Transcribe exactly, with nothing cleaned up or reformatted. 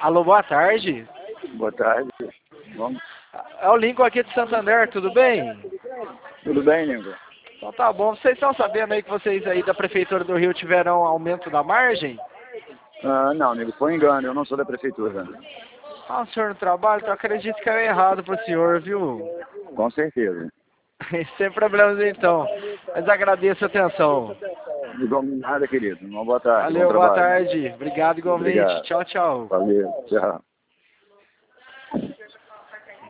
Alô, boa tarde. Boa tarde. Vamos. É o Lincoln aqui de Santander, tudo bem? Tudo bem, Lincoln? Então tá bom. Vocês estão sabendo aí que vocês aí da Prefeitura do Rio tiveram aumento da margem? Ah, não, amigo, foi um engano, eu não sou da prefeitura. Ah, o senhor no trabalho? Então acredito que é errado pro senhor, viu? Com certeza. Sem problemas então. Mas agradeço a atenção. Igual nada, querido. Uma boa tarde, bom Valeu, boa trabalho. tarde. Obrigado igualmente. Obrigado. Tchau, tchau. Valeu, tchau.